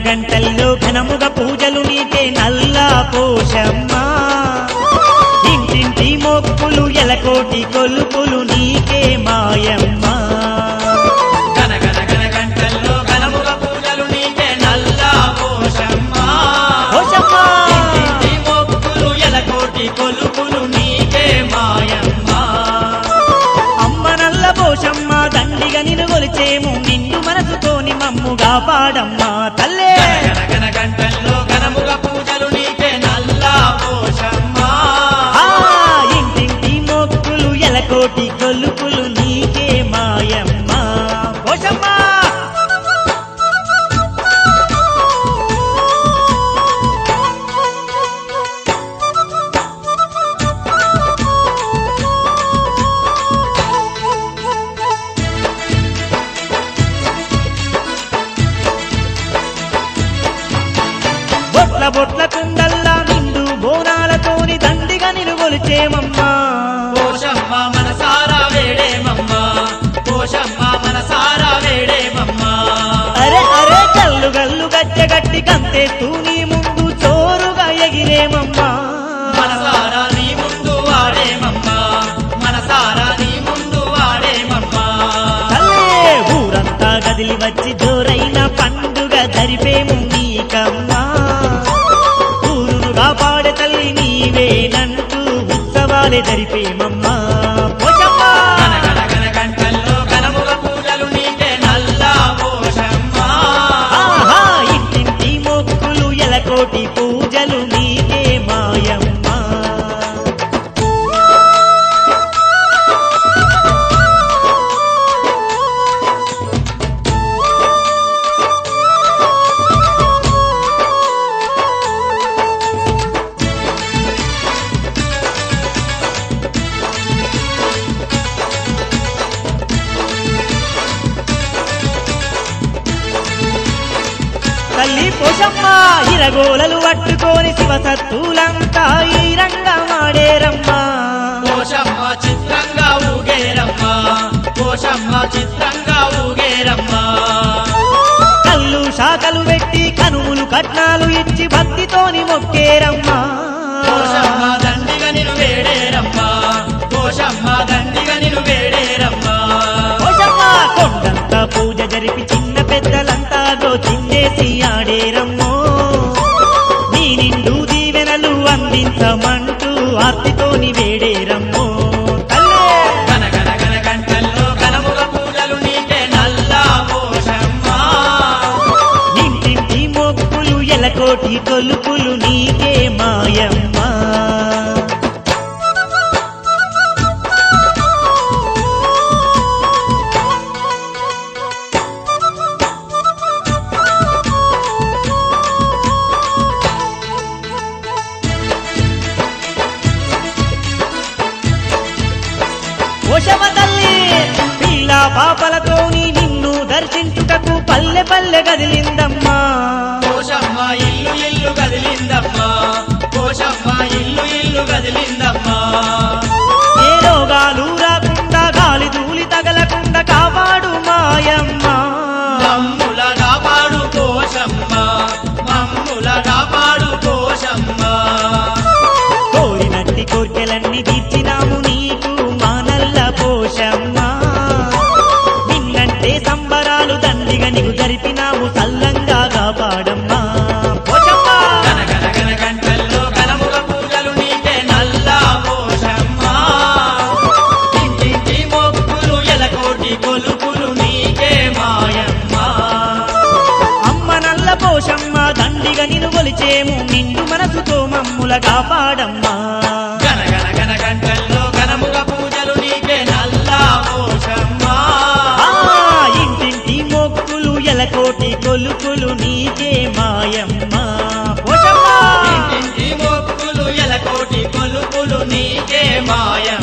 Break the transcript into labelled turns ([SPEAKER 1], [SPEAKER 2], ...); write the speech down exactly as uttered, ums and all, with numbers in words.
[SPEAKER 1] గంటల్లో ఘనముగ పూజలు నీకే నల్లా పోషమ్మ ఇంటింటి మొక్కులు ఎలకోటి కొలుపులు నీకే మాయమ్మ
[SPEAKER 2] కొలుపులు నీకే మాయమ్మ
[SPEAKER 1] అమ్మ నల్ల పోషమ్మ దండిగా నిన్ను కొలిచేము నిన్ను మనసుతోని మమ్ముగా పాడమ్మా తల్లే
[SPEAKER 2] గన గంటల్లో ఘనముగా పూజలు నీకే నల్ల పోషమ్మ
[SPEAKER 1] ఇంటింటి మొక్కులు ఎలకోటి కొలుపులు నీకే మాయమ్మ పోషమ్మ బొట్ల బొట్ల కుండల్లా నిండు బోనాలతోని దండిగా నిన్ను కొలిచేమమ్మా
[SPEAKER 2] పోషమ్మ మనసారా వేడేమమ్మ పోషమ్మ మనసారా వేడేమమ్మ
[SPEAKER 1] అరే అరే కల్లు గల్లు గజ్జె గట్టి కంతేస్తూ నీ ముందు చోరుగా ఎగిరేమమ్మా
[SPEAKER 2] మనసారా నీ ముందు వాడేమమ్మ మనసారా నీ ముందు వాడేమమ్మ
[SPEAKER 1] తల్లే ఊరంతా గదిలి వచ్చి జోరైన పండుగ జరిపేము నీకమ్మా ఊరునుగా పాడే తల్లి నీవేనంటూ ఉత్సవాలే జరిపేమమ్మా పోషమ్మ
[SPEAKER 2] గన గన గంటల్లో ఘనముగా పూజలు నీకే నల్ల పోషమ్మ
[SPEAKER 1] ఆహా ఇంటింటి మొక్కులు ఎలకోటి పూజలు నీకే మాయమ్మ తల్లి పోషమ్మ ఇరగోలలు పట్టుకొని శివసత్తులంతా ఈ రంగమాడేరమ్మా
[SPEAKER 2] పోషమ్మ చిత్రంగా ఊగేరమ్మ పోషమ్మ చిత్రంగా ఊగేరమ్మ
[SPEAKER 1] కళ్ళు శాఖలు పెట్టి కనుములు కట్నాలు ఇచ్చి భక్తితోని మొక్కేరమ్మా
[SPEAKER 2] పోషమ్మ దండిగా నిన్ను వేడేరమ్మ పోషమ్మ దండిగా నిన్ను వేడేరమ్మ
[SPEAKER 1] పోషమ్మ కొండంతా పూజ జరిపి చిన్న పెద్దలంతా గోచిందేసి ఆడేరమ్మో నీ నిండు దీవెనలు అందించమంటూ ఆర్తితోని వేడేరమ్మో తల్లే
[SPEAKER 2] గన గన గన గంటల్లో ఘనముగా పూజలు నీకే నల్ల పోషమ్మ
[SPEAKER 1] ఇంటింటి మొక్కులు ఎలకోటి కొలుపులు నీకే మాయమ్మ పోషమ్మ తల్లి పిల్ల పాపలతోని నిన్ను దర్శించుటకు పల్లె పల్లె గదిలిందమ్మా
[SPEAKER 2] పోషమ్మ ఇల్లు ఇల్లు గదిలిందమ్మా పోషమ్మ ఇల్లు ఇల్లు గదిలిందమ్మా
[SPEAKER 1] ఏ రోగాలు రాకుండా గాలి ధూళి తగలకుండా కాపాడు మాయమ్మ
[SPEAKER 2] మమ్ముల కాపాడు పోషమ్మ మమ్ముల కాపాడు పోషమ్మ
[SPEAKER 1] కోరినట్టి కోర్కెలన్నీ తీర్చినాము నీకు మానల్ల పోషమ్మ నిన్నంటే సంబరాలు దండిగా నీకు జరిపినాము సల్లంగా కాపాడమ్మా పోషమ్మ
[SPEAKER 2] గన గన గన గంటల్లో ఘనముగా పూజలు నీకే నల్ల పోషమ్మ ఇంటింటి మొక్కులు ఎలకోటి కొలుపులు నీకే మాయమ్మ
[SPEAKER 1] అమ్మ నల్ల పోషమ్మ దండిగా నిన్ను కొలిచేము నిండు మనసుతో మమ్ముల కాపాడమ్మా
[SPEAKER 2] గన గన గన గంటల్లో ఘనముగా పూజలు నీకే నల్ల పోషమ్మ
[SPEAKER 1] ఆ ఇంటింటి మొక్కులు ఎలకోటి కొలుపులు నీకే మాయమ్మ పోషమ్మ
[SPEAKER 2] ఇంటింటి మొక్కులు ఎలకోటి కొలుపులు నీకే మాయమ్మ